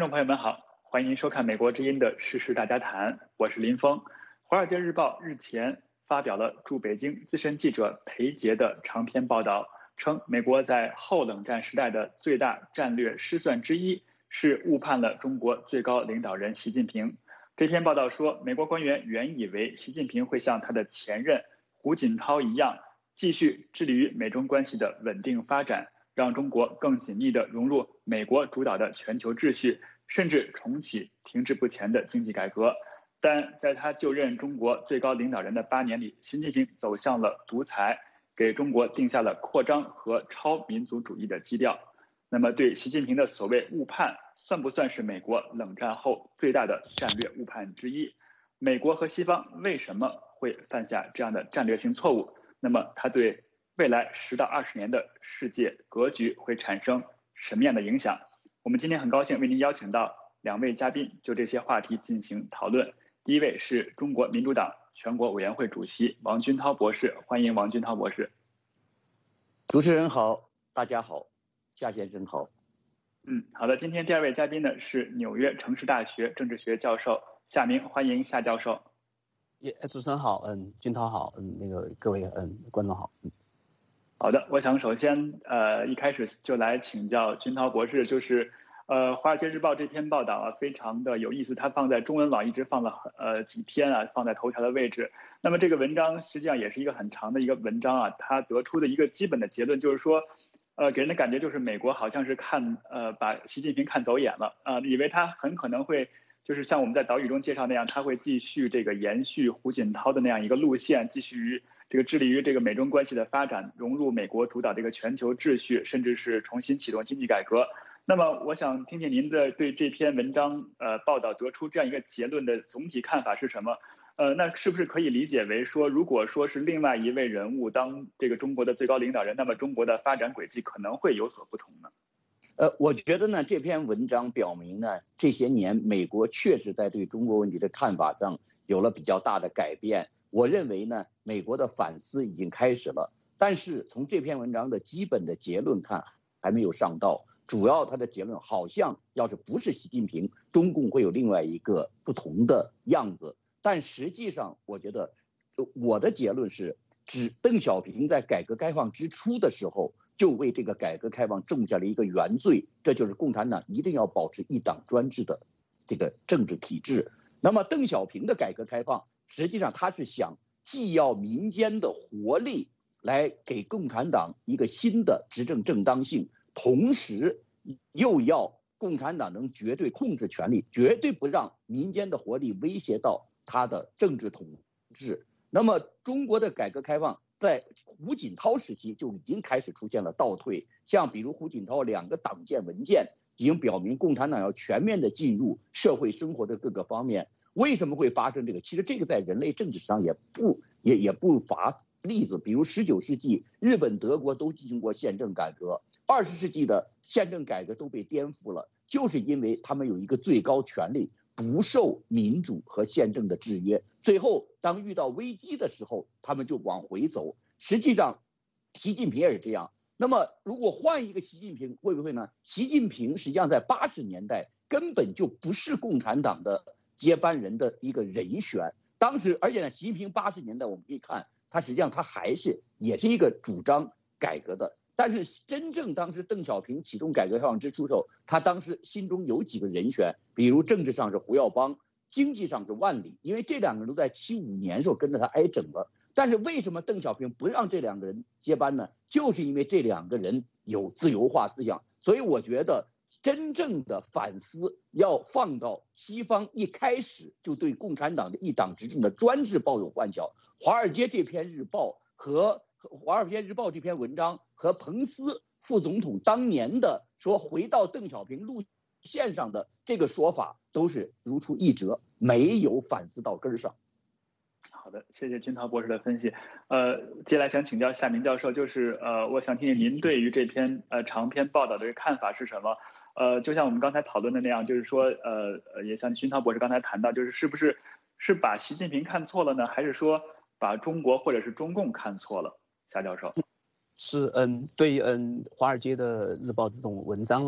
众朋友们好，欢迎收看美国之音的时事大家谈，我是林峰。《华尔街日报》日前发表了驻北京资深记者裴杰的长篇报道，称美国在后冷战时代的最大战略失算之一是误判了中国最高领导人习近平。这篇报道说，美国官员原以为习近平会像他的前任胡锦涛一样，继续致力于美中关系的稳定发展，让中国更紧密地融入美国主导的全球秩序，甚至重启停滞不前的经济改革。但在他就任中国最高领导人的8年里，习近平走向了独裁，给中国定下了扩张和超民族主义的基调。那么对习近平的所谓误判，算不算是美国冷战后最大的战略误判之一？美国和西方为什么会犯下这样的战略性错误？那么它对未来10到20年的世界格局会产生什么样的影响？我们今天很高兴为您邀请到2位嘉宾，就这些话题进行讨论。第一位是中国民主党全国委员会主席王军涛博士，欢迎王军涛博士。 主持人好，大家好，夏先生好。 好的。今天第2位嘉宾呢是纽约城市大学政治学教授夏明，欢迎夏教授。 主持人好，军涛好，各位观众好。 好的，我想首先一开始就来请教军涛博士，就是华尔街日报这篇报道啊，非常的有意思，它放在中文网一直放了几天啊，放在头条的位置。那么这个文章实际上也是一个很长的一个文章啊，它得出的一个基本的结论就是说，给人的感觉就是美国好像是把习近平看走眼了啊，以为他很可能会就是像我们在岛屿中介绍那样，他会继续延续胡锦涛的那样一个路线，继续致力于美中关系的发展，融入美国主导这个全球秩序，甚至是重新启动经济改革。那么我想听听您的对这篇文章报道得出这样一个结论的总体看法是什么？那是不是可以理解为说，如果说是另外一位人物当这个中国的最高领导人，那么中国的发展轨迹可能会有所不同呢？ 我觉得呢，这篇文章表明呢，这些年美国确实在对中国问题的看法上有了比较大的改变。我认为呢，美国的反思已经开始了，但是从这篇文章的基本的结论看，还没有上道。主要他的结论好像要是不是习近平，中共会有另外一个不同的样子。但实际上，我觉得我的结论是，邓小平在改革开放之初的时候，就为这个改革开放种下了一个原罪，这就是共产党一定要保持一党专制的这个政治体制。那么邓小平的改革开放，实际上他是想既要民间的活力来给共产党一个新的执政正当性，同时又要共产党能绝对控制权力，绝对不让民间的活力威胁到他的政治统治。那么中国的改革开放在胡锦涛时期就已经开始出现了倒退，像比如胡锦涛2个党建文件已经表明共产党要全面的进入社会生活的各个方面。为什么会发生这个？其实这个在人类政治上也不乏例子，比如19世纪日本、德国都进行过宪政改革，20世纪的宪政改革都被颠覆了，就是因为他们有一个最高权力不受民主和宪政的制约，最后当遇到危机的时候，他们就往回走。实际上习近平也是这样。那么如果换一个习近平会不会呢？习近平实际上在80年代根本就不是共产党的接班人的一个人选，当时而且呢，习近平80年代我们可以看，他实际上他也是一个主张改革的。但是真正当时邓小平启动改革开放之初时候，他当时心中有几个人选，比如政治上是胡耀邦，经济上是万里，因为这2个人都在75年时候跟着他挨整了。但是为什么邓小平不让这2个人接班呢？就是因为这2个人有自由化思想。所以我觉得真正的反思要放到西方一开始就对共产党的一党执政的专制抱有幻想。华尔街这篇日报和华尔街日报这篇文章和彭斯副总统当年的说回到邓小平路线上的这个说法都是如出一辙，没有反思到根上。 好的，谢谢军涛博士的分析。接下来想请教夏明教授，就是我想听听您对于这篇长篇报道的看法是什么？就像我们刚才讨论的那样，就是说也像军涛博士刚才谈到，就是是不是把习近平看错了呢，还是说把中国或者是中共看错了？夏教授。 是对华尔街的日报这种文章了，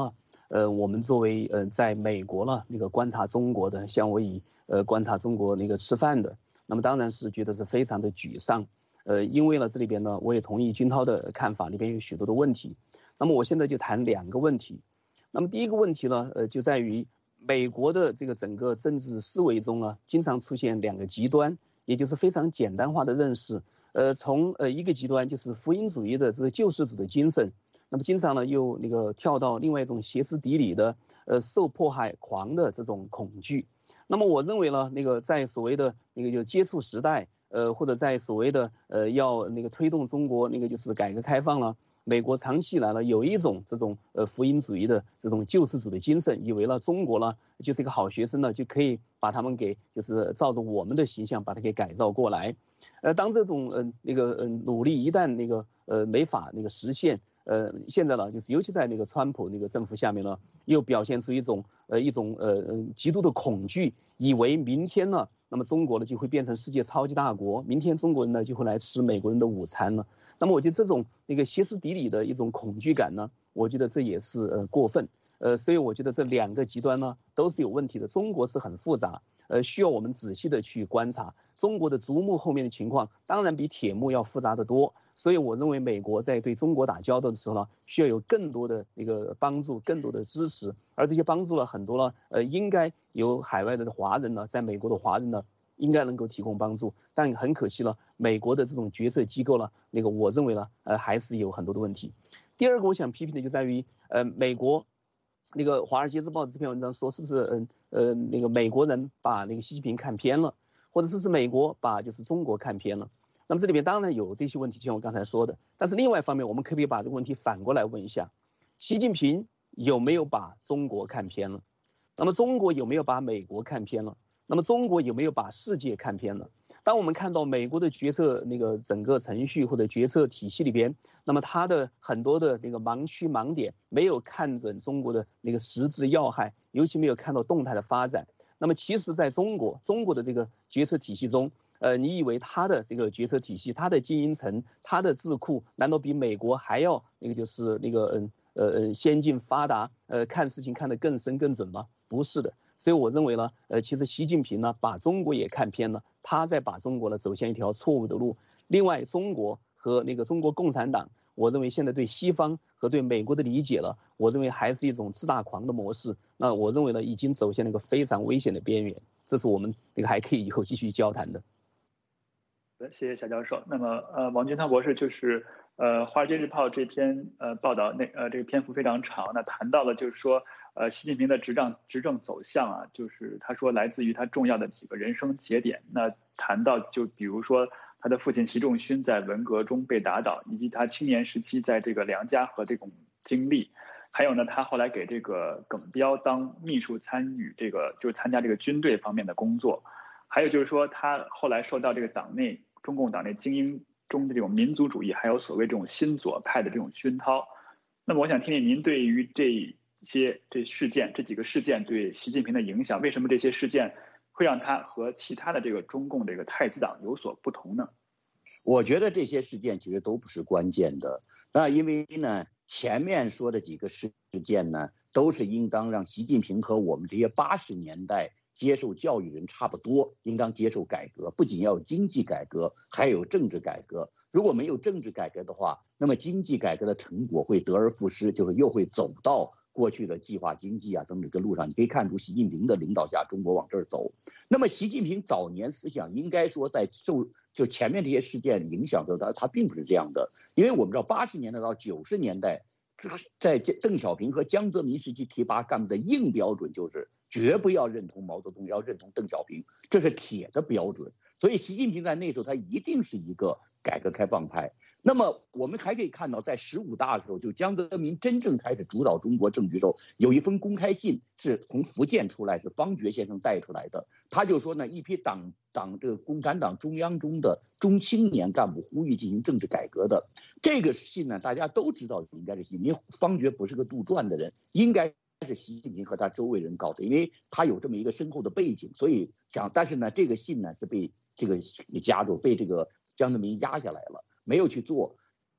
我们作为在美国了那个观察中国的，像我以观察中国那个吃饭的，那么当然是觉得是非常的沮丧。因为呢这里边呢我也同意军涛的看法，里边有许多的问题。那么我现在就谈2个问题。那么第一个问题呢，就在于美国的这个整个政治思维中呢，经常出现2个极端，也就是非常简单化的认识。从一个极端就是福音主义的这个救世主的精神，那么经常呢又那个跳到另外一种歇斯底里的受迫害狂的这种恐惧。那么我认为呢，那个在所谓的那个就接触时代，或者在所谓的要那个推动中国那个就是改革开放了。美国长期以来呢，有一种这种福音主义的这种救世主的精神，以为呢中国呢就是一个好学生呢，就可以把他们给就是照着我们的形象把它给改造过来。当这种努力一旦那个没法那个实现，现在呢就是尤其在那个川普那个政府下面呢，又表现出一种极度的恐惧，以为明天呢，那么中国呢就会变成世界超级大国，明天中国人呢就会来吃美国人的午餐了。那么我觉得这种那个歇斯底里的一种恐惧感呢，我觉得这也是过分。所以我觉得这2个极端呢都是有问题的。中国是很复杂，需要我们仔细的去观察。中国的竹木后面的情况当然比铁木要复杂得多。所以我认为美国在对中国打交道的时候呢，需要有更多的那个帮助，更多的支持。而这些帮助呢，很多呢，应该由海外的华人呢，在美国的华人呢，应该能够提供帮助。但很可惜了，美国的这种决策机构呢，那个我认为呢，还是有很多的问题。第2个我想批评的就在于，美国那个《华尔街日报》这篇文章说，是不是那个美国人把那个习近平看偏了，或者是不是美国把就是中国看偏了？那么这里面当然有这些问题，就像我刚才说的。但是另外一方面，我们可不可以把这个问题反过来问一下：习近平有没有把中国看偏了？那么中国有没有把美国看偏了？那么中国有没有把世界看偏了？当我们看到美国的决策那个整个程序或者决策体系里边，那么它的很多的那个盲区盲点没有看准中国的那个实质要害，尤其没有看到动态的发展。那么其实在中国的这个决策体系中，你以为它的这个决策体系，它的精英层，它的智库，难道比美国还要那个就是那个先进发达？看事情看得更深更准吗？不是的。所以我认为呢，其实习近平呢把中国也看偏了，他在把中国呢走向一条错误的路。另外，中国和那个中国共产党，我认为现在对西方和对美国的理解了，我认为还是一种自大狂的模式。那我认为呢，已经走向了一个非常危险的边缘，这是我们那个还可以以后继续交谈的。 谢谢夏教授。那么王军涛博士就是《华尔街日报》这篇报道这个篇幅非常长，那谈到了就是说习近平的执政走向啊，就是他说来自于他重要的几个人生节点。那谈到就比如说他的父亲习仲勋在文革中被打倒，以及他青年时期在这个梁家河这种经历，还有呢他后来给这个耿彪当秘书参加这个军队方面的工作，还有就是说他后来受到这个中共党内精英中的这种民族主义，还有所谓这种新左派的这种熏陶。那么我想听听您对于这几个事件对习近平的影响，为什么这些事件会让他和其他的这个中共这个太子党有所不同呢？ 我觉得这些事件其实都不是关键的，因为呢前面说的几个事件呢，都是应当让习近平和我们这些80年代接受教育人差不多，应当接受改革，不仅要有经济改革，还有政治改革。如果没有政治改革的话，那么经济改革的成果会得而复失，就是又会走到过去的计划经济啊等等这个路上。你可以看出习近平的领导下，中国往这儿走。那么习近平早年思想应该说在就前面这些事件影响着他并不是这样的，因为我们知道80年代到90年代，在邓小平和江泽民时期提拔干部的硬标准就是绝不要认同毛泽东，要认同邓小平，这是铁的标准。所以习近平在那时候他一定是一个改革开放派。那么我们还可以看到，在15大的时候，就江泽民真正开始主导中国政局的时候，有一封公开信是从福建出来，是方觉先生带出来的。他就说呢，一批这个共产党中央中的中青年干部呼吁进行政治改革的。这个信呢，大家都知道应该是习近平，方觉不是个杜撰的人，应该是习近平和他周围人搞的，因为他有这么一个深厚的背景，所以但是呢，这个信呢是被这个夹住，被这个江泽民压下来了，没有去做。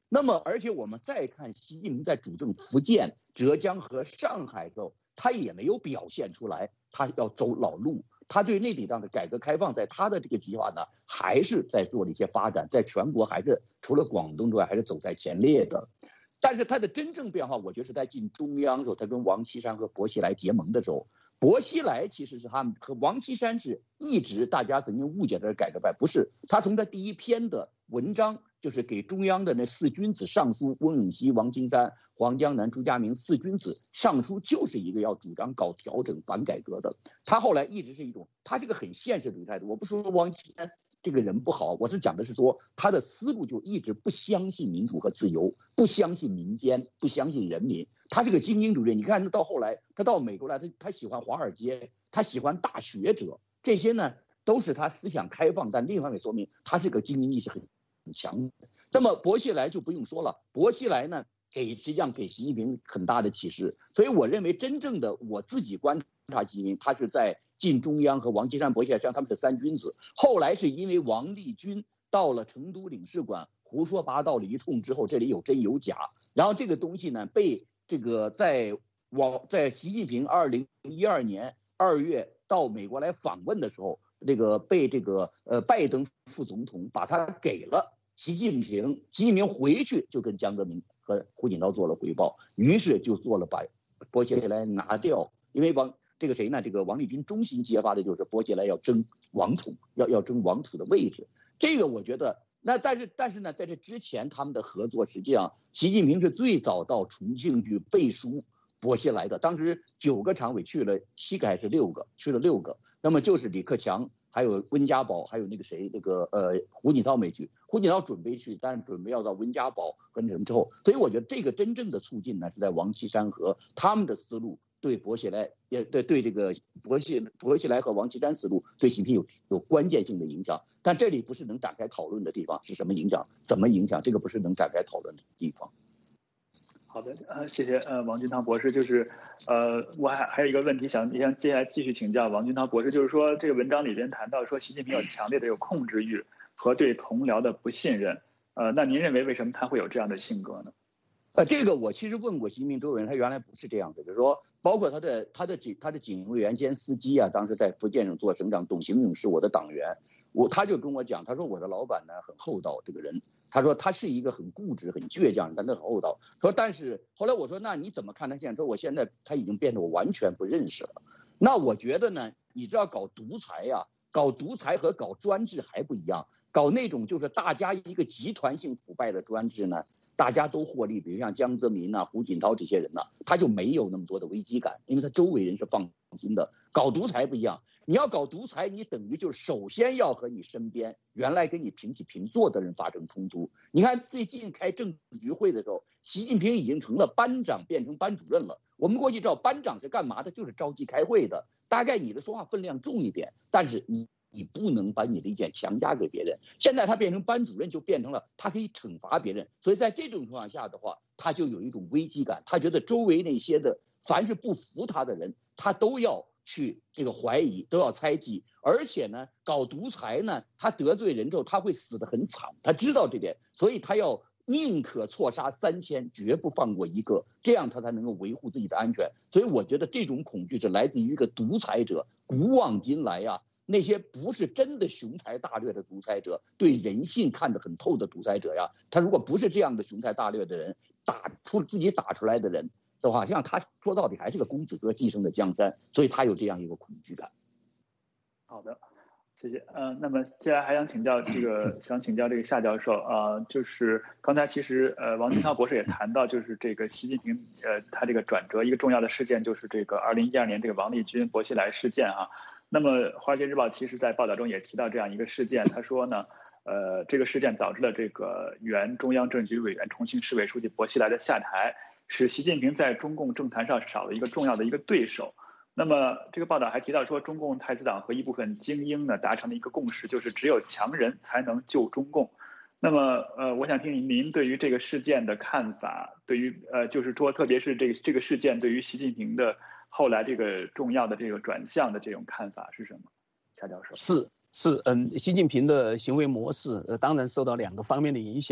那么，而且我们再看习近平在主政福建、浙江和上海的时候，他也没有表现出来他要走老路。他对那地方的改革开放，在他的这个计划呢，还是在做了一些发展，在全国还是除了广东之外，还是走在前列的。但是他的真正变化，我觉得是在进中央的时候，他跟王岐山和薄熙来结盟的时候。薄熙来其实是他们和王岐山是一直大家曾经误解的改革派，不是。他从他第一篇的文章，就是给中央的那四君子上书，翁永熙、王岐山、黄江南、朱家明四君子上书，就是一个要主张搞调整、反改革的。他后来一直是一种，他这个很现实主义态度。我不说王岐山这个人不好，我是讲的是说他的思路就一直不相信民主和自由，不相信民间，不相信人民。他这个精英主义，你看到后来他到美国来，他喜欢华尔街，他喜欢大学者，这些呢都是他思想开放，但另一方面说明他这个精英意识很强。那么薄熙来就不用说了，薄熙来呢实际上给习近平很大的启示。所以我认为真正的我自己观察习近平，他是在进中央和王岐山、薄熙来，实际上他们是三君子。后来是因为王立军到了成都领事馆胡说八道了一通之后，这里有真有假，然后这个东西呢被这个在习近平2012年2月到美国来访问的时候，这个被这个拜登副总统把他给了习近平，习近平回去就跟江泽民和胡锦涛做了汇报，于是就做了把薄熙来拿掉，因为这个谁呢？这个王立军中心揭发的就是薄熙来要争王储，要争王储的位置。这个我觉得。那但是呢，在这之前他们的合作，实际上习近平是最早到重庆去背书薄熙来的。当时9个常委去了7个还是6个，去了6个。那么就是李克强，还有温家宝，还有那个谁，那个胡锦涛没去，胡锦涛准备去，但是准备要到温家宝和什么之后。所以我觉得这个真正的促进呢，是在王岐山和他们的思路。对薄熙来也对这个薄熙来和王岐山思路对习近平有关键性的影响，但这里不是能展开讨论的地方，是什么影响，怎么影响，这个不是能展开讨论的地方。 好的，谢谢王军涛博士。就是我还有一个问题想接下来继续请教王军涛博士，就是说这个文章里边谈到说习近平有强烈的控制欲和对同僚的不信任，那您认为什么他会有这样的性格呢？ 这个我其实问过习近平周围人，他原来不是这样的，就是说，包括他的警卫员兼司机啊，当时在福建省做省长，董行勇是我的党员，他就跟我讲，他说我的老板呢很厚道，这个人，他说他是一个很固执、很倔强，但他很厚道。说但是后来我说那你怎么看他现在？说我现在他已经变得我完全不认识了。那我觉得呢，你知道搞独裁呀，搞独裁和搞专制还不一样，搞那种就是大家一个集团性腐败的专制呢。大家都获利，比如像江泽民啊、胡锦涛这些人呢，他就没有那么多的危机感，因为他周围人是放心的。搞独裁不一样，你要搞独裁，你等于就是首先要和你身边原来跟你平起平坐的人发生冲突。你看最近开政治局会的时候，习近平已经成了班长，变成班主任了。我们过去知道班长是干嘛的，就是召集开会的，大概你的说话分量重一点，但是你不能把你的意见强加给别人。现在他变成班主任，就变成了他可以惩罚别人，所以在这种情况下的话，他就有一种危机感，他觉得周围那些的凡是不服他的人，他都要去这个怀疑，都要猜忌。而且呢，搞独裁呢，他得罪人之后他会死得很惨，他知道这点，所以他要宁可错杀3000，绝不放过一个，这样他才能够维护自己的安全。所以我觉得这种恐惧是来自于一个独裁者，古往今来啊。那些不是真的雄才大略的独裁者，对人性看得很透的独裁者呀，他如果不是这样的雄才大略的人，自己打出来的人的话，像他说到底还是个公子哥继承的江山，所以他有这样一个恐惧感。 好的，谢谢。那么接下来还想请教这个夏教授就是刚才其实王军涛博士也谈到，就是这个习近平他这个转折一个重要的事件就是这个2012年这个王立军、薄熙来事件啊。那么《华尔街日报》其实在报道中也提到这样一个事件，他说呢，这个事件导致了这个原中央政治局委员、重庆市委书记薄熙来的下台，使习近平在中共政坛上少了一个重要的一个对手。那么这个报道还提到说，中共太子党和一部分精英呢达成了一个共识，就是只有强人才能救中共。那么我想听您对于这个事件的看法，对于就是说特别是这个事件对于习近平的后来这个重要的这个转向的这种看法是什么？夏教授。 习近平的行为模式当然受到2个方面的影响。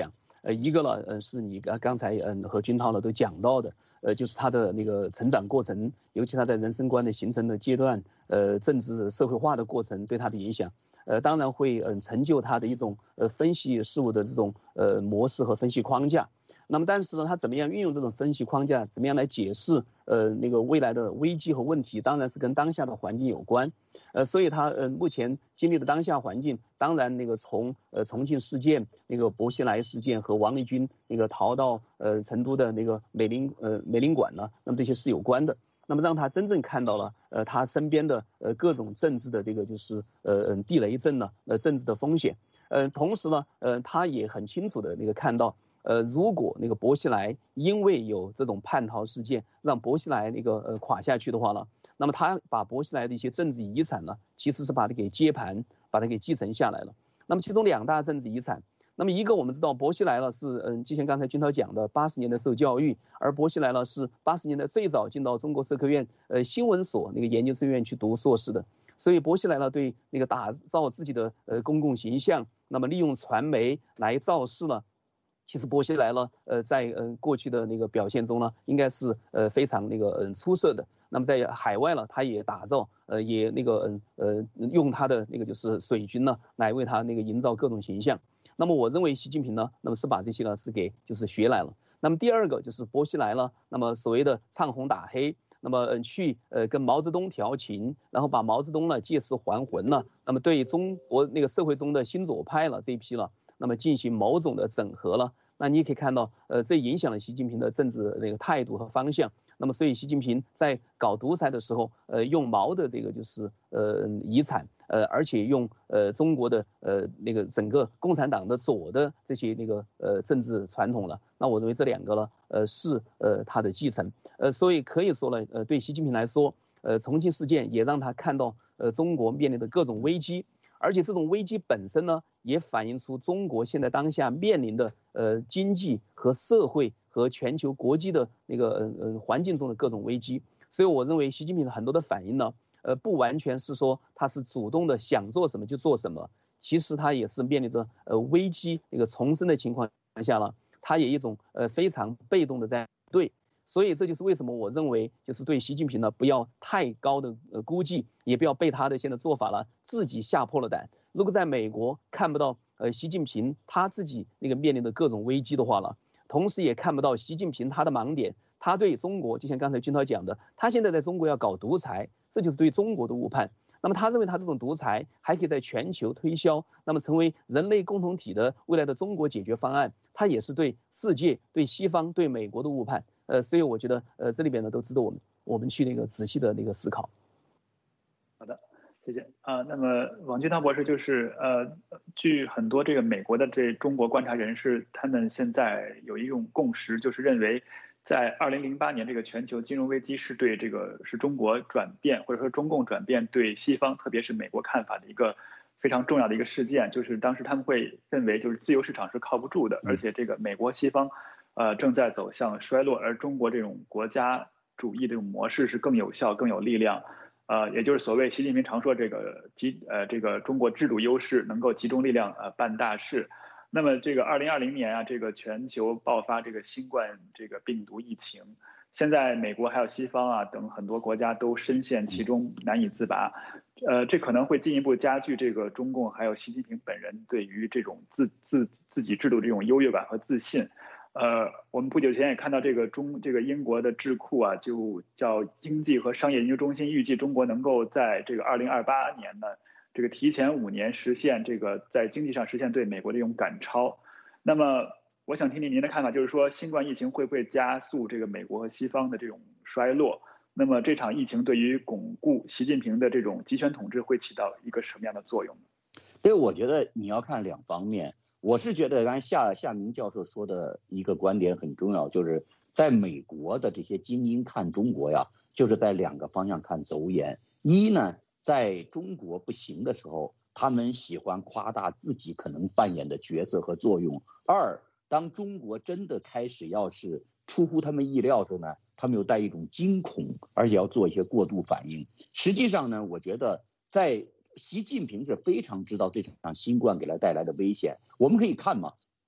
一个呢，是你刚才和军涛呢都讲到的，就是他的那个成长过程，尤其他在人生观的形成的阶段，政治社会化的过程对他的影响，当然会成就他的一种分析事物的这种模式和分析框架。那么，但是呢，他怎么样运用这种分析框架，怎么样来解释那个未来的危机和问题，当然是跟当下的环境有关。所以他目前经历的当下环境，当然那个从重庆事件、那个薄熙来事件和王立军那个逃到成都的那个美领馆呢，那么这些是有关的。那么让他真正看到了他身边的各种政治的这个就是地雷阵呢，政治的风险。同时呢，他也很清楚的那个看到。如果那个薄熙来因为有这种叛逃事件，让薄熙来那个垮下去的话呢，那么他把薄熙来的一些政治遗产呢，其实是把它给接盘，把它给继承下来了。那么其中2大政治遗产，那么一个我们知道薄熙来呢是就像刚才军涛讲的80年代受教育，而薄熙来呢是80年代最早进到中国社科院新闻所那个研究生院去读硕士的。所以薄熙来呢对那个打造自己的公共形象，那么利用传媒来造势呢。其实薄熙来呢，在过去的那个表现中呢，应该是非常那个出色的。那么在海外呢，他也打造也那个用他的那个就是水军呢，来为他那个营造各种形象。那么我认为习近平呢，那么是把这些呢是给就是学来了。那么第二个就是薄熙来呢，那么所谓的唱红打黑，那么去跟毛泽东调情，然后把毛泽东呢借尸还魂了，那么对中国那个社会中的新左派了这一批了。那么进行某种的整合了，那你也可以看到，这影响了习近平的政治那个态度和方向。那么，所以习近平在搞独裁的时候，用毛的这个就是遗产，而且用中国的那个整个共产党的左的这些那个政治传统了。那我认为这2个呢，是他的继承。所以可以说呢，对习近平来说，重庆事件也让他看到中国面临的各种危机。而且这种危机本身呢，也反映出中国现在当下面临的经济和社会和全球国际的那个环境中的各种危机。所以我认为习近平的很多的反应呢，不完全是说他是主动的想做什么就做什么，其实他也是面临着危机那个重生的情况下呢，他也一种非常被动的在对。所以这就是为什么我认为就是对习近平呢不要太高的估计，也不要被他的现在做法了自己吓破了胆。如果在美国看不到习近平他自己那个面临的各种危机的话了，同时也看不到习近平他的盲点，他对中国就像刚才军涛讲的，他现在在中国要搞独裁，这就是对中国的误判。那么他认为他这种独裁还可以在全球推销，那么成为人类共同体的未来的中国解决方案，他也是对世界、对西方、对美国的误判。所以我觉得这里边呢都值得我们去那个仔细的那个思考。 好的，谢谢那么王军涛博士就是据很多这个美国的这中国观察人士，他们现在有一种共识，就是认为在2008年这个全球金融危机是对这个是中国转变或者说中共转变对西方特别是美国看法的一个非常重要的一个事件，就是当时他们会认为就是自由市场是靠不住的，而且这个美国西方正在走向衰落，而中国这种国家主义这种模式是更有效、更有力量。也就是所谓习近平常说这个中国制度优势能够集中力量办大事。那么这个2020年啊，这个全球爆发这个新冠这个病毒疫情，现在美国还有西方啊等很多国家都深陷其中难以自拔。这可能会进一步加剧这个中共还有习近平本人对于这种自己制度这种优越感和自信。我们不久前也看到这个英国的智库啊，就叫经济和商业研究中心，预计中国能够在这个2028年呢，这个提前5年实现这个在经济上实现对美国的这种赶超。那么我想听听您的看法，就是说新冠疫情会不会加速这个美国和西方的这种衰落？那么这场疫情对于巩固习近平的这种集权统治会起到一个什么样的作用呢？ 对，我觉得你要看2方面。我是觉得刚才夏明教授说的一个观点很重要，就是在美国的这些精英看中国呀，就是在2个方向看走眼。一呢，在中国不行的时候，他们喜欢夸大自己可能扮演的角色和作用。2，当中国真的开始要是出乎他们意料的时候呢，他们又带一种惊恐，而且要做一些过度反应。实际上呢，我觉得在习近平是非常知道这场新冠给他带来的危险。我们可以看嘛，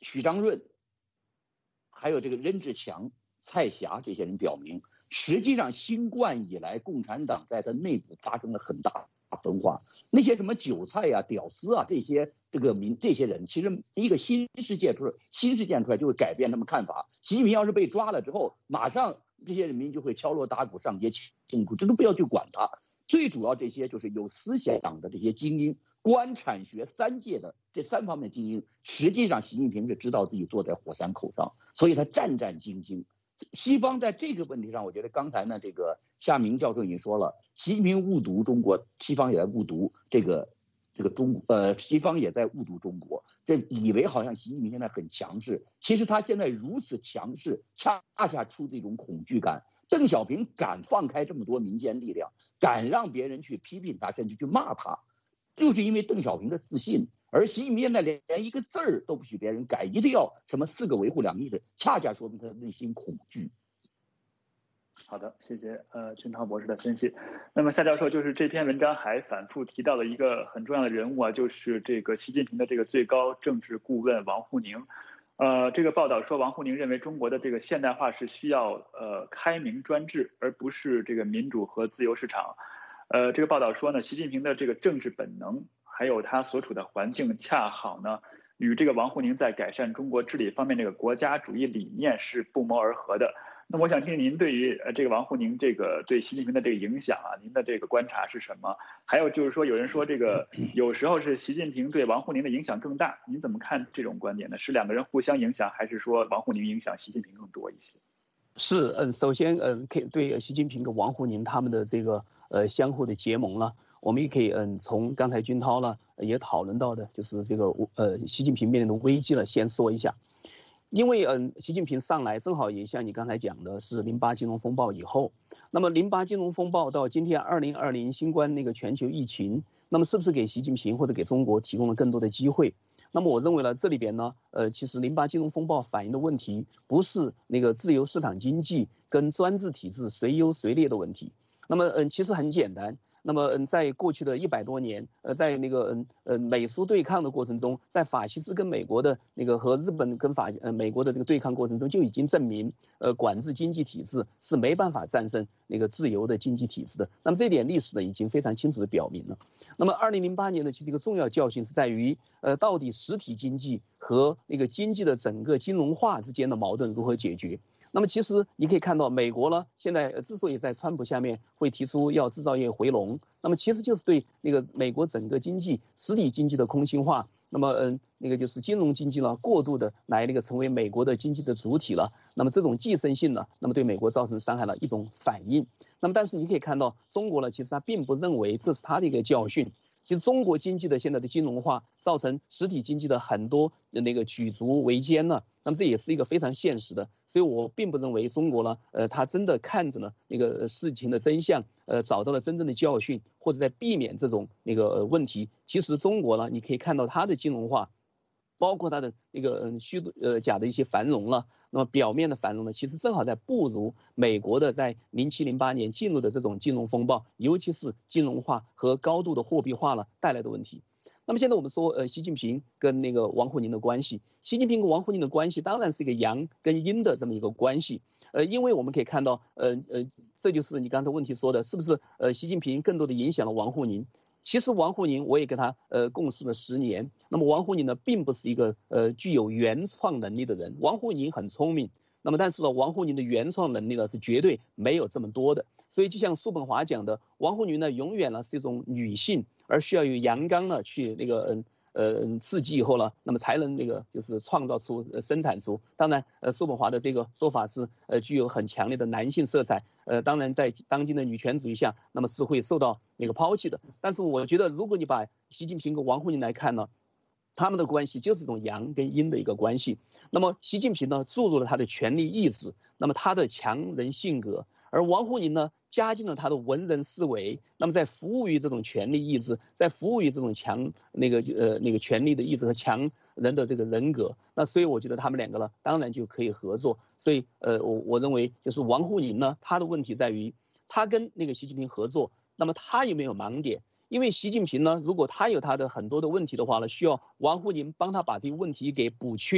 许章润，还有这个任志强、蔡霞这些人表明，实际上新冠以来，共产党在它内部发生了很大分化。那些什么韭菜呀、屌丝啊，这些人，其实一个新事件出来就会改变他们看法。习近平要是被抓了之后，马上这些人民就会敲锣打鼓上街庆祝，这都不要去管他。最主要这些就是有思想的这些精英，官产学三界的这3方面精英，实际上习近平是知道自己坐在火山口上，所以他战战兢兢。西方在这个问题上，我觉得刚才呢，这个夏明教授已经说了，习近平误读中国，西方也在误读西方也在误读中国，这以为好像习近平现在很强势，其实他现在如此强势，恰恰出自一种恐惧感。邓小平敢放开这么多民间力量，敢让别人去批评他，甚至去骂他，就是因为邓小平的自信。而习近平现在连一个字儿都不许别人改，一定要什么4个维护2个意识，恰恰说明他的内心恐惧。 好的，谢谢军涛博士的分析。那么夏教授，就是这篇文章还反复提到了一个很重要的人物啊，就是这个习近平的这个最高政治顾问王沪宁。这个报道说，王沪宁认为中国的这个现代化是需要开明专制，而不是这个民主和自由市场。这个报道说呢，习近平的这个政治本能，还有他所处的环境，恰好呢与这个王沪宁在改善中国治理方面这个国家主义理念是不谋而合的。那么我想听您对于这个王沪宁这个对习近平的这个影响啊，您的这个观察是什么？还有就是说，有人说这个有时候是习近平对王沪宁的影响更大，您怎么看这种观点呢？是2个人互相影响，还是说王沪宁影响习近平更多一些？ 是，首先，可以对习近平跟王沪宁他们的这个相互的结盟呢，我们也可以从刚才军涛呢也讨论到的，就是这个习近平面临的危机了，先说一下。因为习近平上来正好也像你刚才讲的是08金融风暴以后，那么08金融风暴到今天2020新冠那个全球疫情，那么是不是给习近平或者给中国提供了更多的机会？那么我认为呢，这里边呢，其实08金融风暴反映的问题不是那个自由市场经济跟专制体制谁优谁劣的问题，那么其实很简单。那么在过去的100多年，在那个美苏对抗的过程中，在法西斯跟美国的那个和日本跟美国的这个对抗过程中，就已经证明，管制经济体制是没办法战胜那个自由的经济体制的。那么这点历史呢，已经非常清楚的表明了。那么2008年的其实一个重要教训是在于，到底实体经济和那个经济的整个金融化之间的矛盾如何解决？那么其实你可以看到，美国呢现在之所以在川普下面会提出要制造业回笼，那么其实就是对那个美国整个经济实体经济的空心化，那么那个就是金融经济呢过度的来那个成为美国的经济的主体了，那么这种寄生性呢，那么对美国造成伤害了一种反应。那么但是你可以看到，中国呢其实他并不认为这是他的一个教训。其实中国经济的现在的金融化造成实体经济的很多那个举足维艰呢，那么这也是一个非常现实的，所以我并不认为中国呢，他真的看着呢那个事情的真相，找到了真正的教训，或者在避免这种那个问题。其实中国呢，你可以看到它的金融化，包括它的那个假的一些繁荣了，那么表面的繁荣呢，其实正好在不如美国的在07、08年进入的这种金融风暴，尤其是金融化和高度的货币化了带来的问题。那么现在我们说，习近平跟那个王沪宁的关系，习近平跟王沪宁的关系当然是一个阳跟阴的这么一个关系。因为我们可以看到，这就是你刚才问题说的，是不是习近平更多的影响了王沪宁？其实王沪宁我也跟他共事了10年，那么王沪宁呢并不是一个具有原创能力的人，王沪宁很聪明，那么但是呢王沪宁的原创能力呢是绝对没有这么多的，所以就像叔本华讲的，王沪宁呢永远呢是一种女性，而需要有阳刚呢去那个刺激以后呢，那么才能那个就是创造出生产出。当然叔本华的这个说法是具有很强烈的男性色彩，当然在当今的女权主义下，那么是会受到那个抛弃的。但是我觉得如果你把习近平跟王沪宁来看呢，他们的关系就是一种阳跟阴的一个关系。那么习近平呢注入了他的权力意志，那么他的强人性格，而王沪宁呢加进了他的文人思维，那么在服务于这种权力意志，在服务于这种强那个权力的意志和强人的这个人格，那所以我觉得他们2个呢当然就可以合作。所以我认为就是王沪宁呢，他的问题在于他跟那个习近平合作，那么他有没有盲点？因为习近平呢，如果他有他的很多的问题的话呢，需要王沪宁帮他把这个问题给补缺，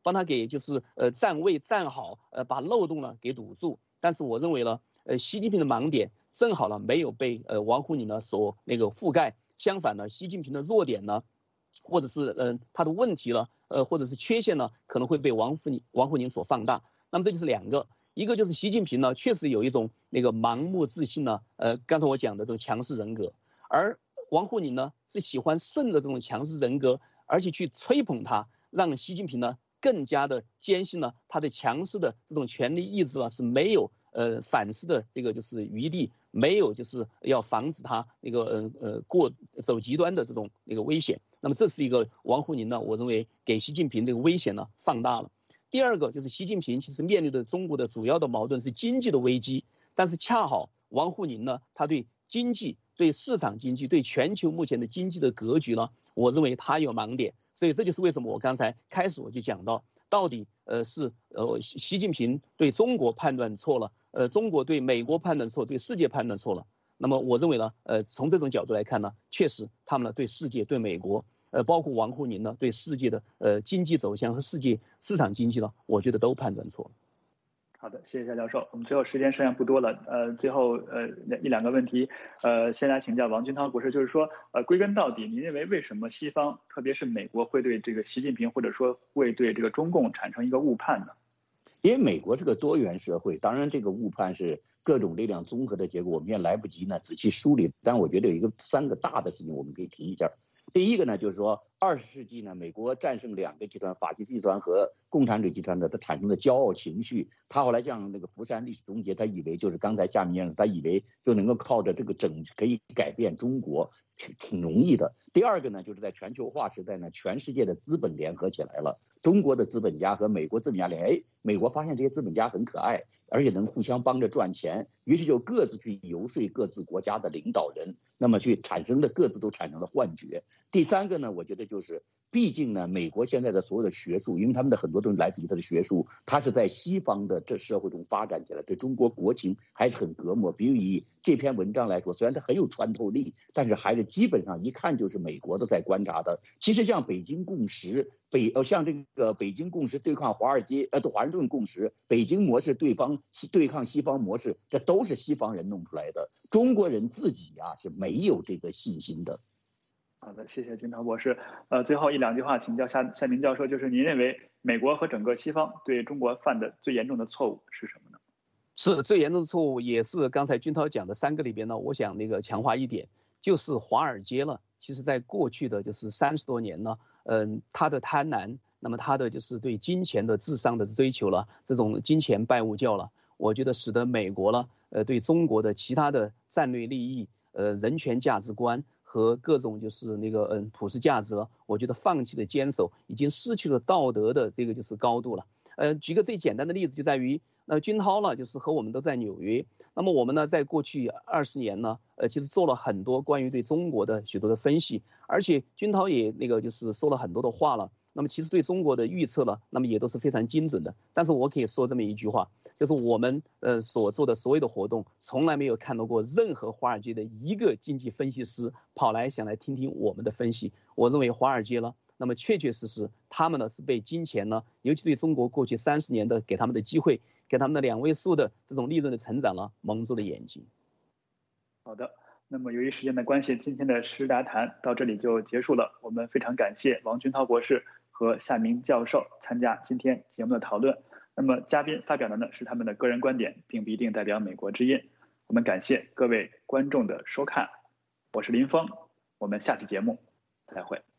帮他给就是站位站好，把漏洞呢给堵住。但是我认为呢，习近平的盲点正好呢没有被王沪宁呢所那个覆盖，相反呢，习近平的弱点呢，或者是他的问题呢，或者是缺陷呢，可能会被王沪宁所放大。那么这就是两个，一个就是习近平呢确实有一种那个盲目自信呢，刚才我讲的这种强势人格，而王沪宁呢是喜欢顺着这种强势人格，而且去吹捧他，让习近平呢更加的坚信呢他的强势的这种权力意志呢是没有反思的这个就是余地，没有就是要防止他那个走极端的这种那个危险。那么这是一个王沪宁呢，我认为给习近平这个危险呢放大了。第二个就是习近平其实面对的中国的主要的矛盾是经济的危机，但是恰好王沪宁呢，他对经济、对市场经济、对全球目前的经济的格局呢，我认为他有盲点。所以这就是为什么我刚才开始我就讲到，到底是习近平对中国判断错了，中国对美国判断错，对世界判断错了。那么我认为呢，从这种角度来看呢，确实他们呢对世界、对美国，包括王沪宁呢对世界的经济走向和世界市场经济呢，我觉得都判断错了。 好的，谢谢夏教授。我们最后时间剩下不多了，最后一两个问题，先来请教王军涛博士，就是说，归根到底，您认为为什么西方，特别是美国，会对这个习近平或者说会对这个中共产生一个误判呢？ 因为美国是个多元社会，当然这个误判是各种力量综合的结果，我们也来不及呢仔细梳理。但我觉得有三个大的事情我们可以提一下。第一个呢，就是说20世纪呢，美国战胜两个集团，法西斯集团和共产主义集团的，他产生的骄傲情绪。他后来像那个福山历史总结，他以为就是刚才夏明先生，他以为就能够靠着这个可以改变中国，挺容易的。第二个呢，就是在全球化时代呢，全世界的资本联合起来了，中国的资本家和美国资本家美国发现这些资本家很可爱，而且能互相帮着赚钱，于是就各自去游说各自国家的领导人，那么去各自都产生了幻觉。第三个呢，我觉得就是毕竟呢，美国现在的所有的学术，因为他们的很多东西来自于他的学术，它是在西方的这社会中发展起来，对中国国情还是很隔膜。比如以这篇文章来说，虽然它很有穿透力，但是还是基本上一看就是美国的在观察的。其实像北京共识，像这个北京共识对抗华盛顿共识，北京模式对抗西方模式，这都是西方人弄出来的。中国人自己啊是没有这个信心的。 好的，谢谢军涛博士。最后一两句话请教夏明教授，就是您认为美国和整个西方对中国犯的最严重的错误是什么呢？ 是最严重的错误，也是刚才军涛讲的三个里边呢，我想那个强化一点，就是华尔街了。其实在过去的就是30多年呢，他的贪婪，那么他的就是对金钱的至上的追求了，这种金钱拜物教了，我觉得使得美国了，对中国的其他的战略利益，人权价值观和各种就是那个普世价值了，我觉得放弃了坚守，已经失去了道德的这个就是高度了。举个最简单的例子，就在于军涛呢，就是和我们都在纽约。那么我们呢，在过去20年呢，其实做了很多关于对中国的许多的分析，而且军涛也那个就是说了很多的话了。那么其实对中国的预测呢，那么也都是非常精准的。但是我可以说这么一句话，就是我们所做的所有的活动，从来没有看到过任何华尔街的一个经济分析师跑来想来听听我们的分析。我认为华尔街呢，那么确确实实他们呢是被金钱呢，尤其对中国过去30年的给他们的机会，给他们的2位数的这种利润的成长了蒙住了眼睛。 好的，那么由于时间的关系，今天的时达谈到这里就结束了。我们非常感谢王军涛博士和夏明教授参加今天节目的讨论。那么嘉宾发表的呢是他们的个人观点，并不一定代表美国之音。我们感谢各位观众的收看，我是林峰，我们下次节目再会。